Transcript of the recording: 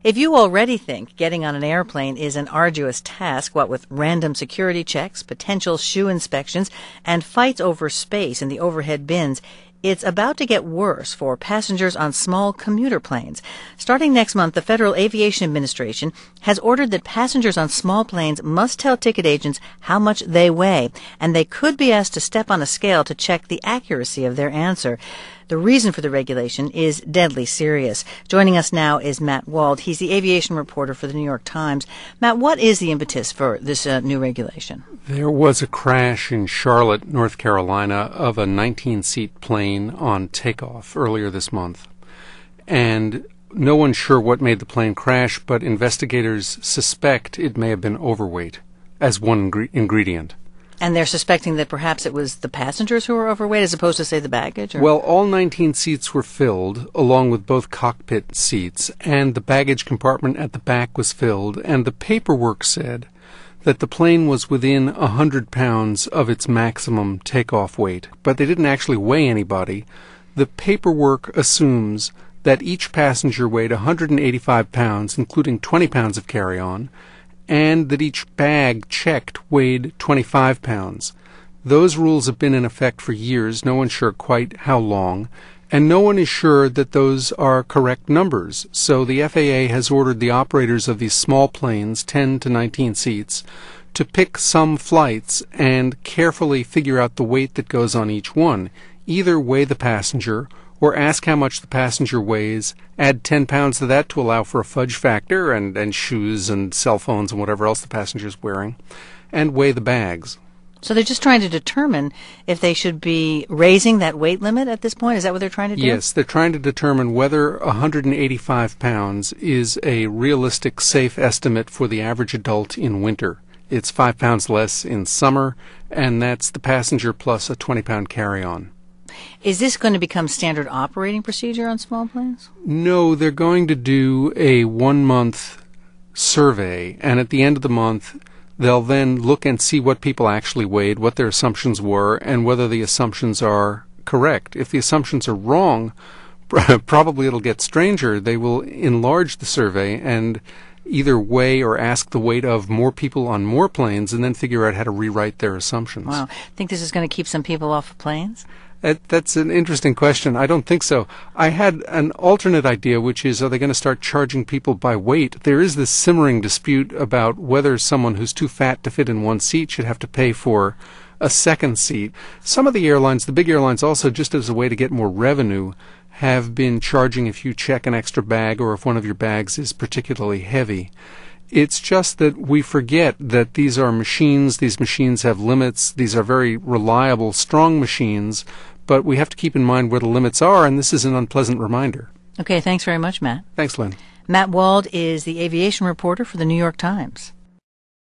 If you already think getting on an airplane is an arduous task, what with random security checks, potential shoe inspections, and fights over space in the overhead bins, it's about to get worse for passengers on small commuter planes. Starting next month, the Federal Aviation Administration has ordered that passengers on small planes must tell ticket agents how much they weigh, and they could be asked to step on a scale to check the accuracy of their answer. The reason for the regulation is deadly serious. Joining us now is Matt Wald. He's the aviation reporter for the New York Times. Matt, what is the impetus for this new regulation? There was a crash in Charlotte, North Carolina, of a 19-seat plane on takeoff earlier this month. And no one's sure what made the plane crash, but investigators suspect it may have been overweight as one ingredient. And they're suspecting that perhaps it was the passengers who were overweight as opposed to, say, the baggage? Or? Well, all 19 seats were filled, along with both cockpit seats, and the baggage compartment at the back was filled, and the paperwork said that the plane was within 100 pounds of its maximum takeoff weight. But they didn't actually weigh anybody. The paperwork assumes that each passenger weighed 185 pounds, including 20 pounds of carry-on, and that each bag checked weighed 25 pounds. Those rules have been in effect for years, no one's sure quite how long, and no one is sure that those are correct numbers. So the FAA has ordered the operators of these small planes, 10 to 19 seats, to pick some flights and carefully figure out the weight that goes on each one. Either weigh the passenger or ask how much the passenger weighs, add 10 pounds to that to allow for a fudge factor and shoes and cell phones and whatever else the passenger's wearing, and weigh the bags. So they're just trying to determine if they should be raising that weight limit at this point? Is that what they're trying to do? Yes, they're trying to determine whether 185 pounds is a realistic, safe estimate for the average adult in winter. It's 5 pounds less in summer, and that's the passenger plus a 20-pound carry-on. Is this going to become standard operating procedure on small planes? No, they're going to do a 1-month survey, and at the end of the month, they'll then look and see what people actually weighed, what their assumptions were, and whether the assumptions are correct. If the assumptions are wrong, probably it'll get stranger. They will enlarge the survey and either weigh or ask the weight of more people on more planes and then figure out how to rewrite their assumptions. Wow. Think this is going to keep some people off of planes? That's an interesting question. I don't think so. I had an alternate idea, which is, are they going to start charging people by weight? There is this simmering dispute about whether someone who's too fat to fit in one seat should have to pay for a second seat. Some of the airlines, the big airlines also, just as a way to get more revenue, have been charging if you check an extra bag or if one of your bags is particularly heavy. It's just that we forget that these are machines. These machines have limits. These are very reliable, strong machines. But we have to keep in mind where the limits are, and this is an unpleasant reminder. Okay, thanks very much, Matt. Thanks, Lynn. Matt Wald is the aviation reporter for the New York Times.